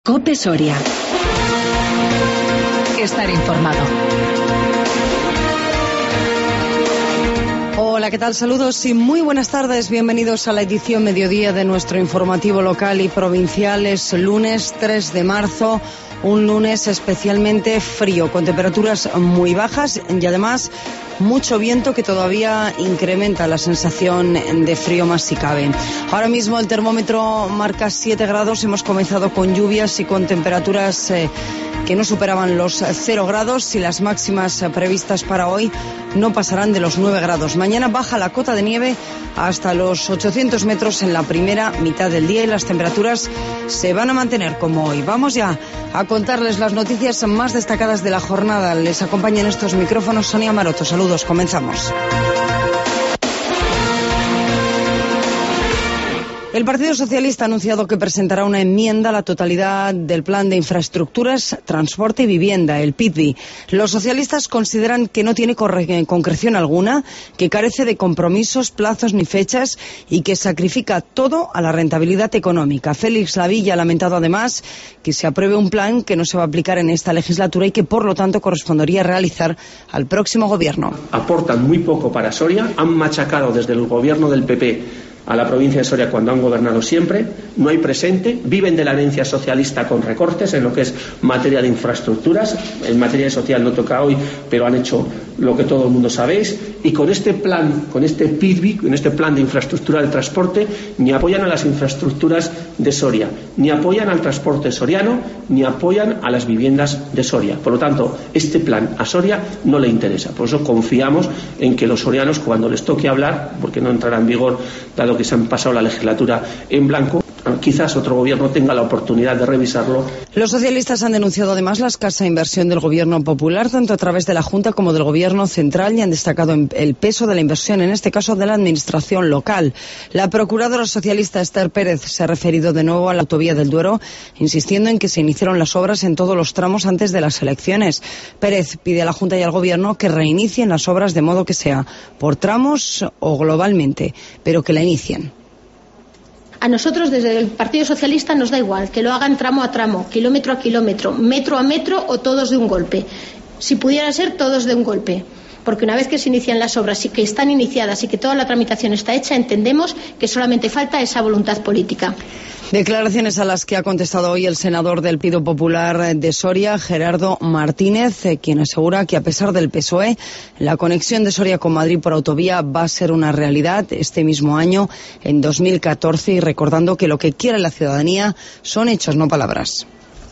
COPE Soria. Estar informado. Hola, ¿qué tal? Saludos y muy buenas tardes. Bienvenidos a la edición mediodía de nuestro informativo local y provincial. Es lunes 3 de marzo, un lunes especialmente frío, con temperaturas muy bajas y además mucho viento que todavía incrementa la sensación de frío más si cabe. Ahora mismo el termómetro marca 7 grados. Hemos comenzado con lluvias y con temperaturas que no superaban los 0 grados y las máximas previstas para hoy no pasarán de los 9 grados. Mañana baja la cota de nieve hasta los 800 metros en la primera mitad del día y las temperaturas se van a mantener como hoy. Vamos ya a contarles las noticias más destacadas de la jornada. Les acompaña en estos micrófonos Sonia Maroto. Saludos, comenzamos. El Partido Socialista ha anunciado que presentará una enmienda a la totalidad del Plan de Infraestructuras, Transporte y Vivienda, el PITVI. Los socialistas consideran que no tiene concreción alguna, que carece de compromisos, plazos ni fechas y que sacrifica todo a la rentabilidad económica. Félix Lavilla ha lamentado además que se apruebe un plan que no se va a aplicar en esta legislatura y que por lo tanto correspondería realizar al próximo gobierno. Aportan muy poco para Soria, han machacado desde el gobierno del PP a la provincia de Soria cuando han gobernado siempre, no hay presente, viven de la herencia socialista con recortes en lo que es materia de infraestructuras, en materia social no toca hoy, pero han hecho lo que todo el mundo sabéis, y con este plan, con este PITVI, con este plan de infraestructura del transporte, ni apoyan a las infraestructuras de Soria, ni apoyan al transporte soriano, ni apoyan a las viviendas de Soria. Por lo tanto, este plan a Soria no le interesa. Por eso confiamos en que los sorianos, cuando les toque hablar, porque no entrará en vigor dado que se han pasado la legislatura en blanco, quizás otro gobierno tenga la oportunidad de revisarlo. Los socialistas han denunciado además la escasa inversión del gobierno popular, tanto a través de la Junta como del gobierno central, y han destacado el peso de la inversión, en este caso de la administración local. La procuradora socialista Esther Pérez se ha referido de nuevo a la autovía del Duero, insistiendo en que se iniciaron las obras en todos los tramos antes de las elecciones. Pérez pide a la Junta y al gobierno que reinicien las obras de modo que sea por tramos o globalmente, pero que la inicien. A nosotros desde el Partido Socialista nos da igual que lo hagan tramo a tramo, kilómetro a kilómetro, metro a metro o todos de un golpe. Si pudiera ser todos de un golpe. Porque una vez que se inician las obras y que están iniciadas y que toda la tramitación está hecha, entendemos que solamente falta esa voluntad política. Declaraciones a las que ha contestado hoy el senador del Partido Popular de Soria, Gerardo Martínez, quien asegura que a pesar del PSOE, la conexión de Soria con Madrid por autovía va a ser una realidad este mismo año, en 2014, y recordando que lo que quiere la ciudadanía son hechos, no palabras.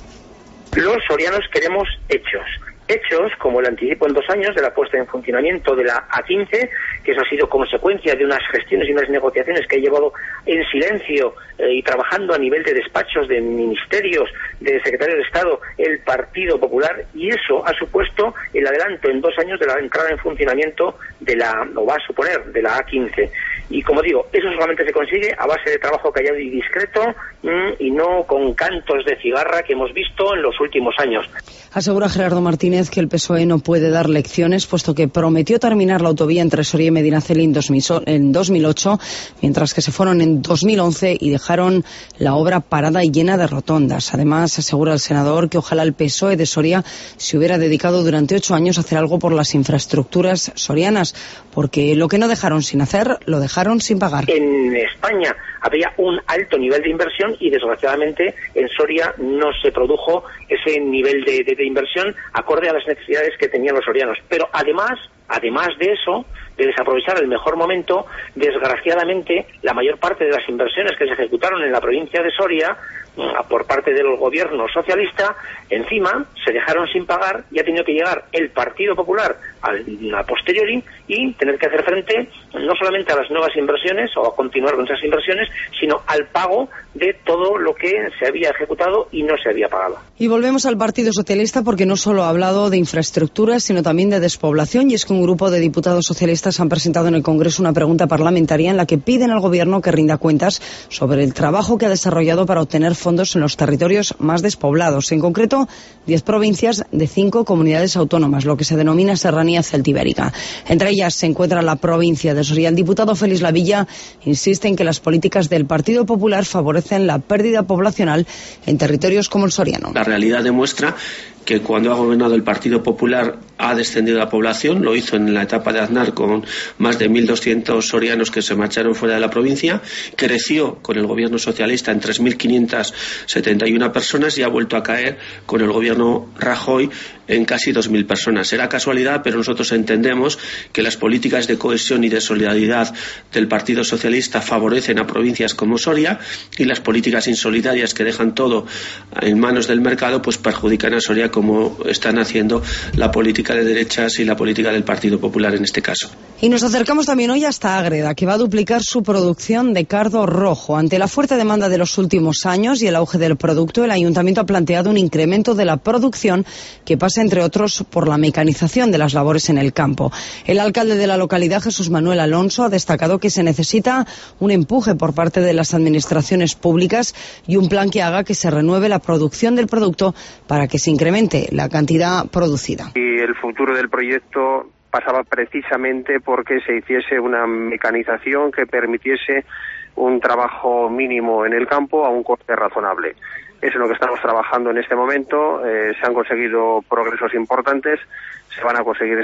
Los sorianos queremos hechos. Hechos como el anticipo en 2 años de la puesta en funcionamiento de la A15, que eso ha sido consecuencia de unas gestiones y unas negociaciones que ha llevado en silencio y trabajando a nivel de despachos, de ministerios, de secretarios de Estado, el Partido Popular, y eso ha supuesto el adelanto en 2 años de la entrada en funcionamiento o va a suponer, de la A15. Y como digo, eso solamente se consigue a base de trabajo callado y discreto y no con cantos de cigarra que hemos visto en los últimos años. Asegura Gerardo Martínez que el PSOE no puede dar lecciones, puesto que prometió terminar la autovía entre Soria y Medinaceli en 2008, mientras que se fueron en 2011 y dejaron la obra parada y llena de rotondas. Además, asegura el senador que ojalá el PSOE de Soria se hubiera dedicado durante 8 años a hacer algo por las infraestructuras sorianas, porque lo que no dejaron sin hacer, lo dejaron sin pagar. En España había un alto nivel de inversión y desgraciadamente en Soria no se produjo ese nivel de inversión acorde a las necesidades que tenían los sorianos. Pero además de eso, de desaprovechar el mejor momento, desgraciadamente la mayor parte de las inversiones que se ejecutaron en la provincia de Soria por parte del gobierno socialista, encima se dejaron sin pagar y ha tenido que llegar el Partido Popular a posteriori y tener que hacer frente no solamente a las nuevas inversiones o a continuar con esas inversiones, sino al pago de todo lo que se había ejecutado y no se había pagado. Y volvemos al Partido Socialista porque no solo ha hablado de infraestructuras, sino también de despoblación, y es que un grupo de diputados socialistas han presentado en el Congreso una pregunta parlamentaria en la que piden al Gobierno que rinda cuentas sobre el trabajo que ha desarrollado para obtener fondos en los territorios más despoblados, en concreto 10 provincias de 5 comunidades autónomas, lo que se denomina Serranía Celtibérica. Entre ellas se encuentra la provincia de Soria. El diputado Félix Lavilla insiste en que las políticas del Partido Popular favorecen la pérdida poblacional en territorios como el soriano. La realidad demuestra que cuando ha gobernado el Partido Popular ha descendido la población, lo hizo en la etapa de Aznar con más de 1.200 sorianos que se marcharon fuera de la provincia, creció con el gobierno socialista en 3.571 personas y ha vuelto a caer con el gobierno Rajoy en casi 2.000 personas. Será casualidad, pero nosotros entendemos que las políticas de cohesión y de solidaridad del Partido Socialista favorecen a provincias como Soria y las políticas insolidarias que dejan todo en manos del mercado pues perjudican a Soria, como están haciendo la política de derechas y la política del Partido Popular en este caso. Y nos acercamos también hoy hasta Ágreda, que va a duplicar su producción de cardo rojo. Ante la fuerte demanda de los últimos años y el auge del producto, el Ayuntamiento ha planteado un incremento de la producción que pasa, entre otros, por la mecanización de las labores en el campo. El alcalde de la localidad, Jesús Manuel Alonso, ha destacado que se necesita un empuje por parte de las administraciones públicas y un plan que haga que se renueve la producción del producto para que se incremente la cantidad producida. Y el futuro del proyecto pasaba precisamente porque se hiciese una mecanización que permitiese un trabajo mínimo en el campo a un coste razonable. Eso es lo que estamos trabajando en este momento. Se han conseguido progresos importantes, se van a conseguir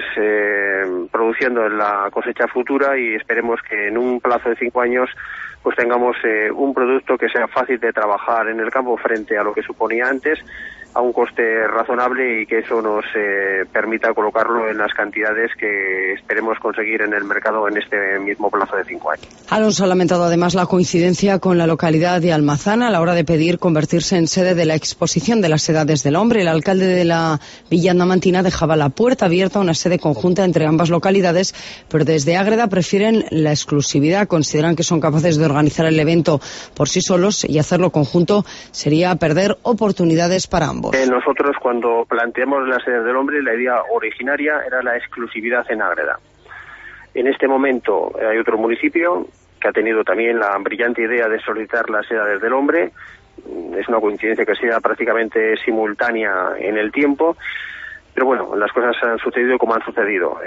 produciendo en la cosecha futura y esperemos que en un plazo de 5 años pues tengamos un producto que sea fácil de trabajar en el campo frente a lo que suponía antes, a un coste razonable, y que eso nos permita colocarlo en las cantidades que esperemos conseguir en el mercado en este mismo plazo de 5 años. Alonso ha lamentado además la coincidencia con la localidad de Almazán a la hora de pedir convertirse en sede de la exposición de las edades del hombre. El alcalde de la Villa Andamantina dejaba la puerta abierta a una sede conjunta entre ambas localidades, pero desde Ágreda prefieren la exclusividad. Consideran que son capaces de organizar el evento por sí solos y hacerlo conjunto sería perder oportunidades para ambos. Nosotros, cuando planteamos las sedes del hombre, la idea originaria era la exclusividad en Ágreda. En este momento hay otro municipio que ha tenido también la brillante idea de solicitar las edades del hombre. Es una coincidencia que sea prácticamente simultánea en el tiempo, pero bueno, las cosas han sucedido como han sucedido.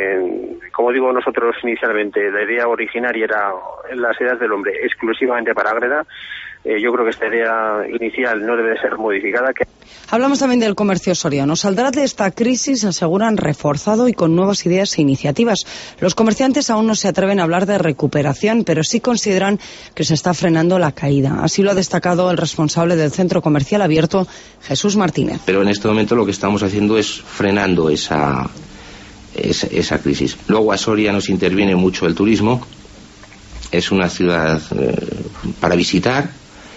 Como digo, nosotros inicialmente la idea originaria era las edades del hombre exclusivamente para Ágreda. Yo creo que esta idea inicial no debe de ser modificada. Hablamos también del comercio soriano. Saldrá de esta crisis, aseguran, reforzado y con nuevas ideas e iniciativas. Los comerciantes aún no se atreven a hablar de recuperación, pero sí consideran que se está frenando la caída. Así lo ha destacado el responsable del Centro Comercial Abierto, Jesús Martínez. Pero en este momento lo que estamos haciendo es frenando esa crisis. Luego a Soria nos interviene mucho el turismo. Es una ciudad para visitar.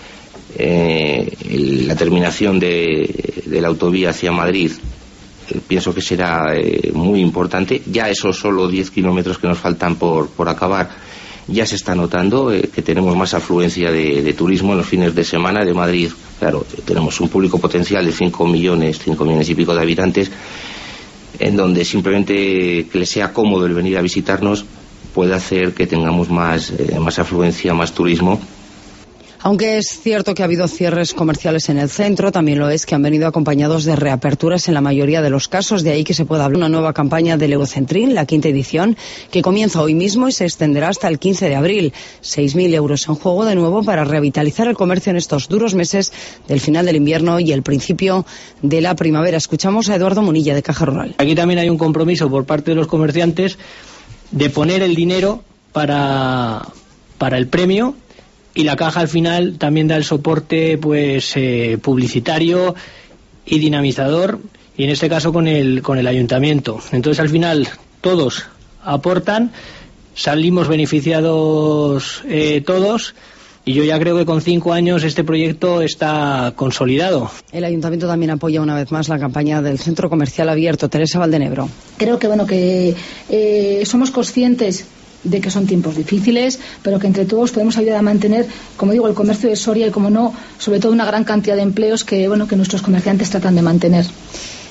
La terminación de la autovía hacia Madrid pienso que será muy importante. Ya esos solo 10 kilómetros que nos faltan por acabar ya se está notando que tenemos más afluencia de turismo en los fines de semana de Madrid. Claro, tenemos un público potencial de 5 millones y pico de habitantes, en donde simplemente que les sea cómodo el venir a visitarnos puede hacer que tengamos más afluencia, más turismo. Aunque es cierto que ha habido cierres comerciales en el centro, también lo es que han venido acompañados de reaperturas en la mayoría de los casos. De ahí que se pueda hablar de una nueva campaña del Eurocentrín, la 5ª edición, que comienza hoy mismo y se extenderá hasta el 15 de abril. 6.000 euros en juego de nuevo para revitalizar el comercio en estos duros meses del final del invierno y el principio de la primavera. Escuchamos a Eduardo Munilla, de Caja Rural. Aquí también hay un compromiso por parte de los comerciantes de poner el dinero para el premio, y la Caja al final también da el soporte publicitario y dinamizador, y en este caso con el ayuntamiento. Entonces al final todos aportan, salimos beneficiados todos, y yo ya creo que con 5 años este proyecto está consolidado. El ayuntamiento también apoya una vez más la campaña del Centro Comercial Abierto. Teresa Valdenebro. Creo que somos conscientes de que son tiempos difíciles, pero que entre todos podemos ayudar a mantener, como digo, el comercio de Soria y, como no, sobre todo una gran cantidad de empleos que nuestros comerciantes tratan de mantener.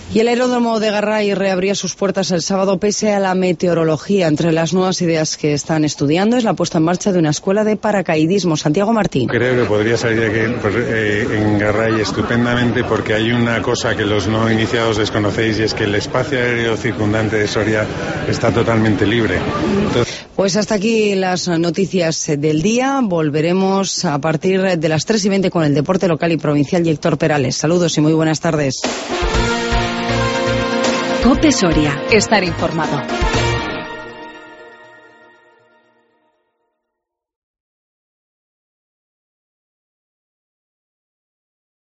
Y el aeródromo de Garray reabría sus puertas el sábado pese a la meteorología. Entre las nuevas ideas que están estudiando es la puesta en marcha de una escuela de paracaidismo. Santiago Martín. Creo que podría salir aquí en Garray estupendamente, porque hay una cosa que los no iniciados desconocéis, y es que el espacio aéreo circundante de Soria está totalmente libre. Pues hasta aquí las noticias del día. Volveremos a partir de las 3:20 con el deporte local y provincial y Héctor Perales. Saludos y muy buenas tardes. COPE Soria. Estar informado.